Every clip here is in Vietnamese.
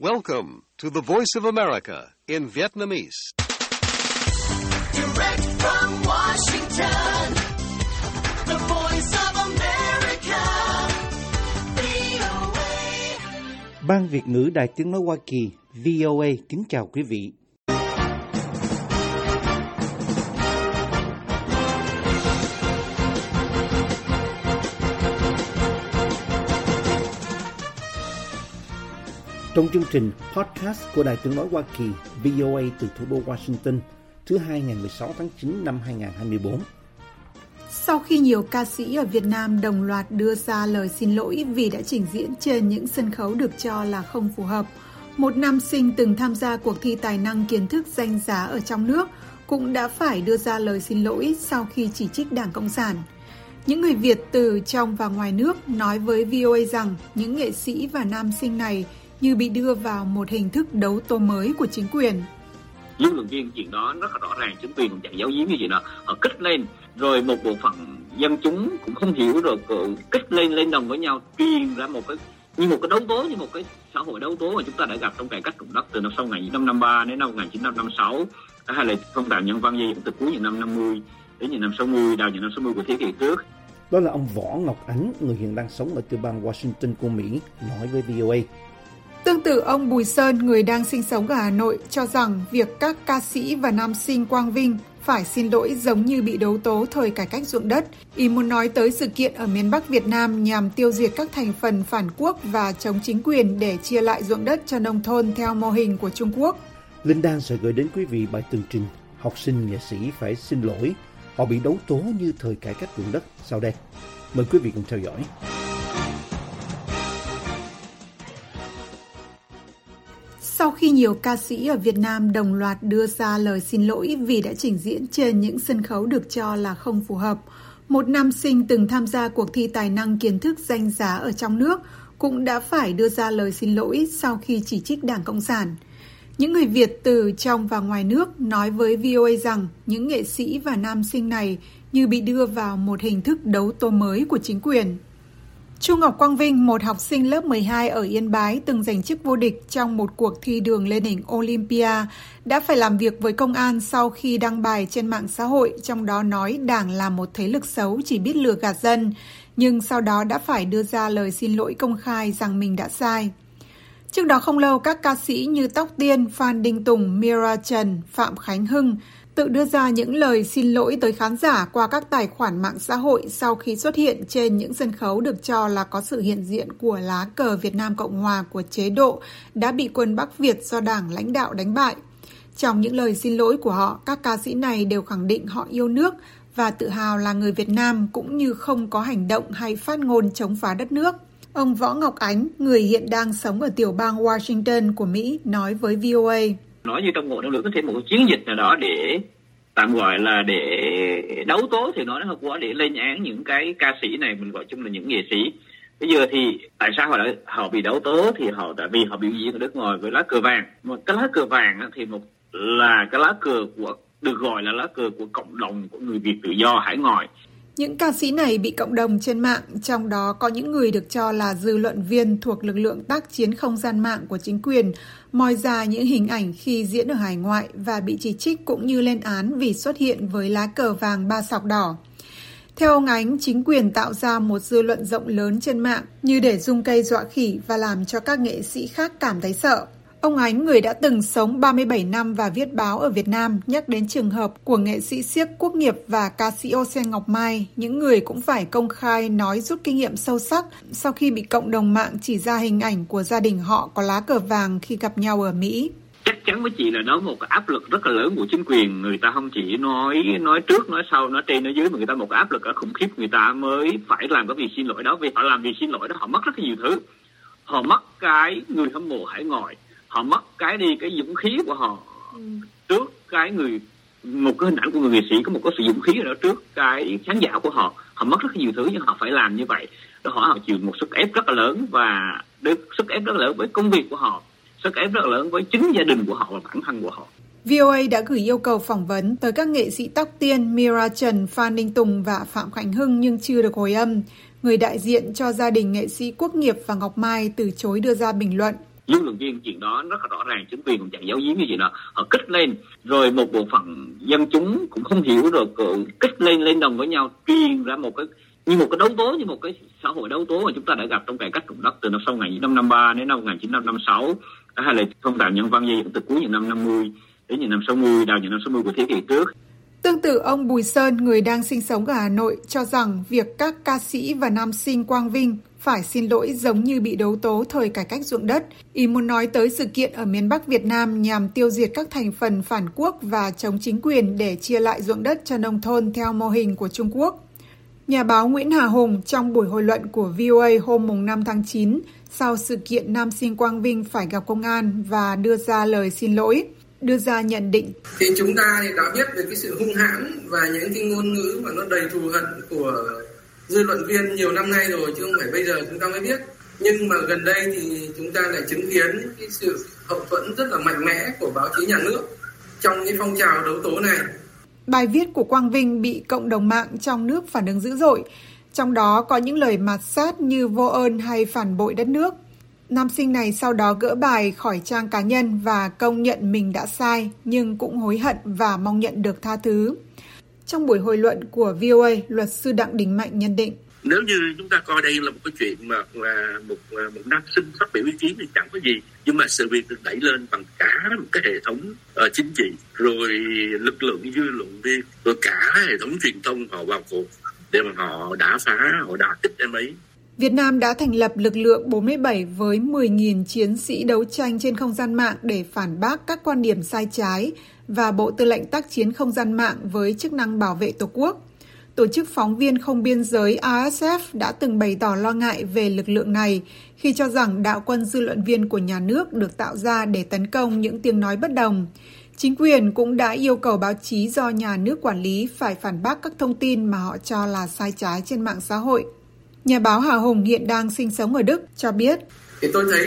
Welcome to the Voice of America in Vietnamese. Direct from Washington, the Voice of America, VOA. Ban Việt ngữ Đài Tiếng nói Hoa Kỳ, VOA kính chào quý vị. Trong chương trình podcast của Đài Tiếng nói Hoa Kỳ, VOA từ thủ đô Washington, thứ Hai ngày 16 tháng 9 năm 2024. Sau khi nhiều ca sĩ ở Việt Nam đồng loạt đưa ra lời xin lỗi vì đã trình diễn trên những sân khấu được cho là không phù hợp, một nam sinh từng tham gia cuộc thi tài năng kiến thức danh giá ở trong nước cũng đã phải đưa ra lời xin lỗi sau khi chỉ trích Đảng Cộng sản. Những người Việt từ trong và ngoài nước nói với VOA rằng những nghệ sĩ và nam sinh này như bị đưa vào một hình thức đấu tố mới của chính quyền. Dư luận viên chuyện đó rất là rõ ràng, chính quyền cũng chẳng giấu giếm như vậy đó, họ kích lên, rồi một bộ phận dân chúng cũng không hiểu được, kích lên đồng với nhau, truyền ra một cái đấu tố, như một cái xã hội đấu tố mà chúng ta đã gặp trong cải cách ruộng đất từ năm sau 1953 đến năm 1956, hay là phong trào nhân văn gì từ cuối những năm 50 đến những năm 60, đầu những năm 60 của thế kỷ trước. Đó là ông Võ Ngọc Ánh, người hiện đang sống ở tiểu bang Washington của Mỹ, nói với VOA. Tương tự, ông Bùi Sơn, người đang sinh sống ở Hà Nội, cho rằng việc các ca sĩ và nam sinh Quang Vinh phải xin lỗi giống như bị đấu tố thời cải cách ruộng đất. Ý muốn nói tới sự kiện ở miền Bắc Việt Nam nhằm tiêu diệt các thành phần phản quốc và chống chính quyền để chia lại ruộng đất cho nông thôn theo mô hình của Trung Quốc. Linh Đan sẽ gửi đến quý vị bài tường trình học sinh nghệ sĩ phải xin lỗi, họ bị đấu tố như thời cải cách ruộng đất sau đây. Mời quý vị cùng theo dõi. Sau khi nhiều ca sĩ ở Việt Nam đồng loạt đưa ra lời xin lỗi vì đã trình diễn trên những sân khấu được cho là không phù hợp, một nam sinh từng tham gia cuộc thi tài năng kiến thức danh giá ở trong nước cũng đã phải đưa ra lời xin lỗi sau khi chỉ trích Đảng Cộng sản. Những người Việt từ trong và ngoài nước nói với VOA rằng những nghệ sĩ và nam sinh này như bị đưa vào một hình thức đấu tố mới của chính quyền. Chu Ngọc Quang Vinh, một học sinh lớp 12 ở Yên Bái từng giành chức vô địch trong một cuộc thi đường lên đỉnh Olympia, đã phải làm việc với công an sau khi đăng bài trên mạng xã hội, trong đó nói Đảng là một thế lực xấu chỉ biết lừa gạt dân, nhưng sau đó đã phải đưa ra lời xin lỗi công khai rằng mình đã sai. Trước đó không lâu, các ca sĩ như Tóc Tiên, Phan Đình Tùng, Mira Trần, Phạm Khánh Hưng tự đưa ra những lời xin lỗi tới khán giả qua các tài khoản mạng xã hội sau khi xuất hiện trên những sân khấu được cho là có sự hiện diện của lá cờ Việt Nam Cộng Hòa của chế độ đã bị quân Bắc Việt do Đảng lãnh đạo đánh bại. Trong những lời xin lỗi của họ, các ca sĩ này đều khẳng định họ yêu nước và tự hào là người Việt Nam, cũng như không có hành động hay phát ngôn chống phá đất nước. Ông Võ Ngọc Ánh, người hiện đang sống ở tiểu bang Washington của Mỹ, nói với VOA. Nói như trong Ngộ Năng Lượng có thể một chiến dịch nào đó để tạm gọi là để đấu tố thì nói nó không quá, để lên án những cái ca sĩ này, mình gọi chung là những nghệ sĩ. Bây giờ thì tại sao họ bị đấu tố, thì tại vì họ biểu diễn ở nước ngoài với lá cờ vàng. Một cái lá cờ vàng thì là cái lá cờ của, được gọi là lá cờ của cộng đồng của người Việt tự do hải ngoại. Những ca sĩ này bị cộng đồng trên mạng, trong đó có những người được cho là dư luận viên thuộc lực lượng tác chiến không gian mạng của chính quyền, moi ra những hình ảnh khi diễn ở hải ngoại và bị chỉ trích cũng như lên án vì xuất hiện với lá cờ vàng 3 sọc đỏ. Theo ông Ánh, chính quyền tạo ra một dư luận rộng lớn trên mạng như để giung cây dọa khỉ và làm cho các nghệ sĩ khác cảm thấy sợ. Ông Ánh, người đã từng sống 37 năm và viết báo ở Việt Nam, nhắc đến trường hợp của nghệ sĩ Xiếc Quốc Nghiệp và ca sĩ Osen Ngọc Mai, những người cũng phải công khai nói rút kinh nghiệm sâu sắc sau khi bị cộng đồng mạng chỉ ra hình ảnh của gia đình họ có lá cờ vàng khi gặp nhau ở Mỹ. Chắc chắn với chị là đó một cái áp lực rất là lớn của chính quyền. Người ta không chỉ nói trước, nói sau, nói trên, nói dưới, mà người ta một cái áp lực ở khủng khiếp, người ta mới phải làm cái việc xin lỗi đó. Vì họ làm việc xin lỗi đó, họ mất rất là nhiều thứ. Họ mất cái người hâm mộ hải ngoại, họ mất cái dũng khí của họ trước một cái hình ảnh của người nghệ sĩ có một cái sự dũng khí ở đó trước cái khán giả của họ. Họ mất rất là nhiều thứ, nhưng họ phải làm như vậy. Đó, họ chịu một sức ép rất là lớn, và sức ép rất là lớn với công việc của họ, sức ép rất là lớn với chính gia đình của họ và bản thân của họ. VOA đã gửi yêu cầu phỏng vấn tới các nghệ sĩ Tóc Tiên, Mira Trần, Phan Đình Tùng và Phạm Khánh Hưng nhưng chưa được hồi âm. Người đại diện cho gia đình nghệ sĩ Quốc Nghiệp và Ngọc Mai từ chối đưa ra bình luận. dư luận viên chuyện đó rất là rõ ràng, chính quyền cũng chạy giấu giếm như vậy đó, họ kích lên, rồi một bộ phận dân chúng cũng không hiểu được, kích lên đồng với nhau, truyền ra một cái đấu tố, như một cái xã hội đấu tố mà chúng ta đã gặp trong cải cách ruộng đất từ năm sau 1953 đến năm 1956, hay là phong trào nhân văn dây từ cuối những năm 50 đến những năm 60, đầu những năm 60 của thế kỷ trước. Tương tự, ông Bùi Sơn, người đang sinh sống ở Hà Nội, cho rằng việc các ca sĩ và nam sinh Quang Vinh phải xin lỗi giống như bị đấu tố thời cải cách ruộng đất. Ý muốn nói tới sự kiện ở miền Bắc Việt Nam nhằm tiêu diệt các thành phần phản quốc và chống chính quyền để chia lại ruộng đất cho nông thôn theo mô hình của Trung Quốc. Nhà báo Nguyễn Hà Hùng trong buổi hội luận của VOA hôm 5 tháng 9 sau sự kiện nam sinh Quang Vinh phải gặp công an và đưa ra lời xin lỗi, đưa ra nhận định. Thì chúng ta thì đã biết về cái sự hung hãn và những cái ngôn ngữ mà nó đầy thù hận của dư luận viên nhiều năm nay rồi, chứ không phải bây giờ chúng ta mới biết. Nhưng mà gần đây thì chúng ta lại chứng kiến cái sự hậu thuẫn rất là mạnh mẽ của báo chí nhà nước trong cái phong trào đấu tố này. Bài viết của Quang Vinh bị cộng đồng mạng trong nước phản ứng dữ dội, trong đó có những lời mạt sát như vô ơn hay phản bội đất nước. Nam sinh này sau đó gỡ bài khỏi trang cá nhân và công nhận mình đã sai, nhưng cũng hối hận và mong nhận được tha thứ. Trong buổi hội luận của VOA, luật sư Đặng Đình Mạnh nhận định. Nếu như chúng ta coi đây là một cái chuyện mà một nam sinh phát biểu ý kiến thì chẳng có gì, nhưng mà sự việc được đẩy lên bằng cả một cái hệ thống chính trị, rồi lực lượng dư luận viên, rồi cả hệ thống truyền thông họ vào cuộc để mà họ đả phá, họ đả kích em ấy. Việt Nam đã thành lập lực lượng 47 với 10.000 chiến sĩ đấu tranh trên không gian mạng để phản bác các quan điểm sai trái và Bộ Tư lệnh Tác chiến Không gian mạng với chức năng bảo vệ Tổ quốc. Tổ chức Phóng viên Không biên giới RSF đã từng bày tỏ lo ngại về lực lượng này khi cho rằng đạo quân dư luận viên của nhà nước được tạo ra để tấn công những tiếng nói bất đồng. Chính quyền cũng đã yêu cầu báo chí do nhà nước quản lý phải phản bác các thông tin mà họ cho là sai trái trên mạng xã hội. Nhà báo Hà Hùng hiện đang sinh sống ở Đức cho biết. Thì tôi thấy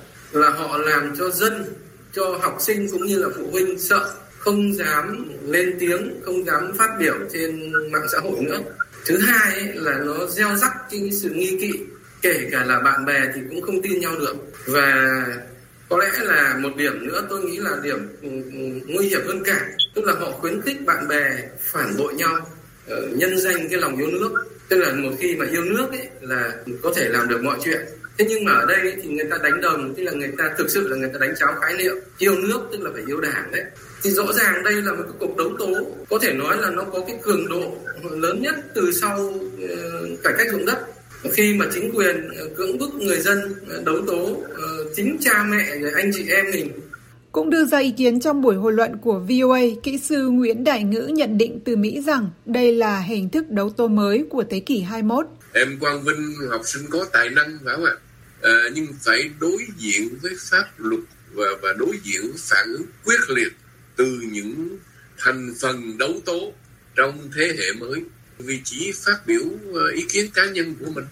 là họ làm cho dân, cho học sinh cũng như là phụ huynh sợ, không dám lên tiếng, không dám phát biểu trên mạng xã hội nữa. Thứ hai ấy, là nó gieo rắc cái sự nghi kỵ, kể cả là bạn bè thì cũng không tin nhau được. Và có lẽ là một điểm nữa tôi nghĩ là điểm nguy hiểm hơn cả, tức là họ khuyến khích bạn bè phản bội nhau, nhân danh cái lòng yêu nước. Tức là một khi mà yêu nước ấy là có thể làm được mọi chuyện. Thế nhưng mà ở đây ấy, thì người ta đánh đồng, tức là người ta thực sự là người ta đánh tráo khái niệm. Yêu nước tức là phải yêu Đảng đấy. Thì rõ ràng đây là một cái cuộc đấu tố, có thể nói là nó có cái cường độ lớn nhất từ sau cải cách ruộng đất. Khi mà chính quyền cưỡng bức người dân đấu tố chính cha mẹ, anh chị em mình. Cũng đưa ra ý kiến trong buổi hội luận của VOA, kỹ sư Nguyễn Đại Ngữ nhận định từ Mỹ rằng đây là hình thức đấu tố mới của thế kỷ 21. Em Quang Vinh học sinh có tài năng phải không ạ? Nhưng phải đối diện với pháp luật và đối diện với phản ứng quyết liệt từ những thành phần đấu tố trong thế hệ mới. Vì chỉ phát biểu ý kiến cá nhân của mình.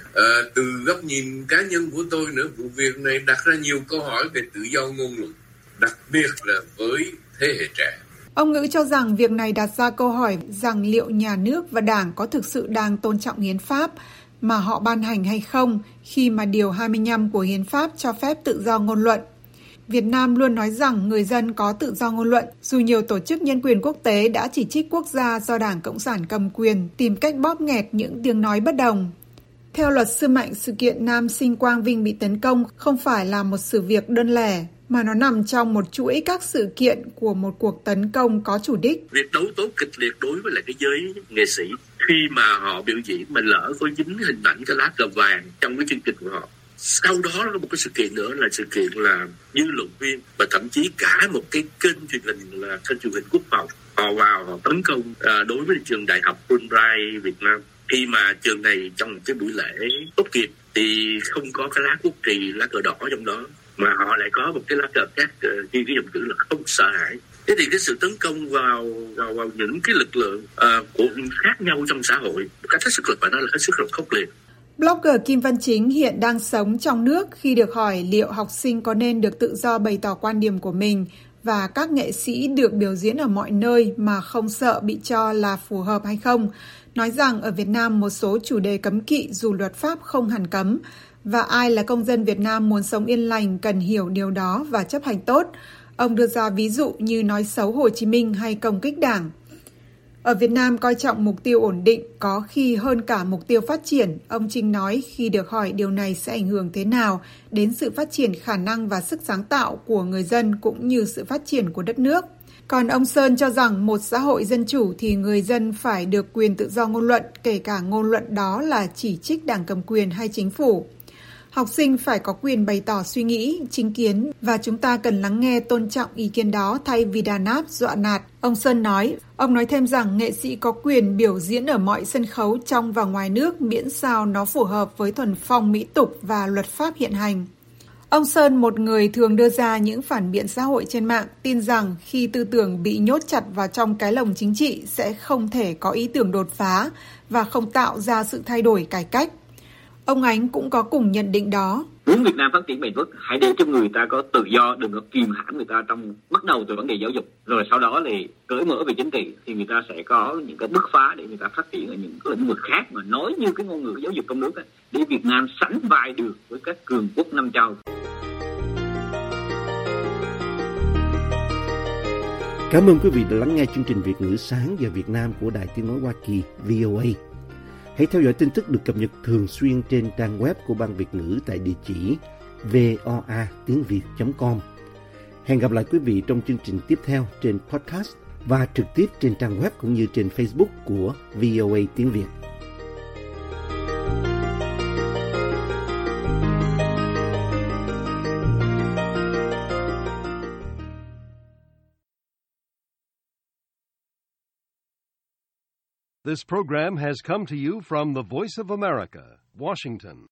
Từ góc nhìn cá nhân của tôi nữa, vụ việc này đặt ra nhiều câu hỏi về tự do ngôn luận, đặc biệt là với thế hệ trẻ. Ông Ngữ cho rằng việc này đặt ra câu hỏi rằng liệu nhà nước và Đảng có thực sự đang tôn trọng hiến pháp mà họ ban hành hay không khi mà điều 25 của hiến pháp cho phép tự do ngôn luận. Việt Nam luôn nói rằng người dân có tự do ngôn luận, dù nhiều tổ chức nhân quyền quốc tế đã chỉ trích quốc gia do Đảng Cộng sản cầm quyền tìm cách bóp nghẹt những tiếng nói bất đồng. Theo luật sư Mạnh, sự kiện nam sinh Quang Vinh bị tấn công không phải là một sự việc đơn lẻ, mà nó nằm trong một chuỗi các sự kiện của một cuộc tấn công có chủ đích. Việc đấu tố kịch liệt đối với lại cái giới nghệ sĩ khi mà họ biểu diễn mà lỡ có dính hình ảnh cái lá cờ vàng trong cái chương trình của họ. Sau đó có một cái sự kiện nữa là sự kiện là dư luận viên và thậm chí cả một cái kênh truyền hình là kênh truyền hình quốc phòng họ vào họ tấn công đối với trường đại học Fulbright Việt Nam. Khi mà trường này trong một cái buổi lễ tốt nghiệp thì không có cái lá quốc kỳ, lá cờ đỏ trong đó, mà họ lại có một cái lá cờ khác ghi cái dòng chữ là không sợ hãi. Thế thì cái sự tấn công vào những cái lực lượng của khác nhau trong xã hội, cách hết sức là phải nói là hết sức là khốc liệt. Blogger Kim Văn Chính hiện đang sống trong nước khi được hỏi liệu học sinh có nên được tự do bày tỏ quan điểm của mình và các nghệ sĩ được biểu diễn ở mọi nơi mà không sợ bị cho là phù hợp hay không, nói rằng ở Việt Nam một số chủ đề cấm kỵ dù luật pháp không hẳn cấm và ai là công dân Việt Nam muốn sống yên lành cần hiểu điều đó và chấp hành tốt. Ông đưa ra ví dụ như nói xấu Hồ Chí Minh hay công kích Đảng. Ở Việt Nam coi trọng mục tiêu ổn định có khi hơn cả mục tiêu phát triển, ông Trinh nói khi được hỏi điều này sẽ ảnh hưởng thế nào đến sự phát triển khả năng và sức sáng tạo của người dân cũng như sự phát triển của đất nước. Còn ông Sơn cho rằng một xã hội dân chủ thì người dân phải được quyền tự do ngôn luận, kể cả ngôn luận đó là chỉ trích đảng cầm quyền hay chính phủ. Học sinh phải có quyền bày tỏ suy nghĩ, chính kiến và chúng ta cần lắng nghe tôn trọng ý kiến đó thay vì đàn áp, dọa nạt. Ông Sơn nói. Ông nói thêm rằng nghệ sĩ có quyền biểu diễn ở mọi sân khấu trong và ngoài nước miễn sao nó phù hợp với thuần phong mỹ tục và luật pháp hiện hành. Ông Sơn, một người thường đưa ra những phản biện xã hội trên mạng, tin rằng khi tư tưởng bị nhốt chặt vào trong cái lồng chính trị sẽ không thể có ý tưởng đột phá và không tạo ra sự thay đổi cải cách. Ông Ánh cũng có cùng nhận định đó. Muốn Việt Nam phát triển bền vững, hãy để cho người ta có tự do, đừng có kìm hãm người ta bắt đầu từ vấn đề giáo dục, rồi sau đó thì cởi mở về chính trị thì người ta sẽ có những cái bứt phá để người ta phát triển ở những cái lĩnh vực khác mà nói như cái ngôn ngữ giáo dục trong nước ấy, để Việt Nam sánh vai được với các cường quốc năm châu. Cảm ơn quý vị đã lắng nghe chương trình Việt ngữ sáng giờ Việt Nam của Đài Tiếng nói Hoa Kỳ VOA. Hãy theo dõi tin tức được cập nhật thường xuyên trên trang web của Ban Việt ngữ tại địa chỉ voatiengviet.com. Hẹn gặp lại quý vị trong chương trình tiếp theo trên podcast và trực tiếp trên trang web cũng như trên Facebook của VOA Tiếng Việt. This program has come to you from the Voice of America, Washington.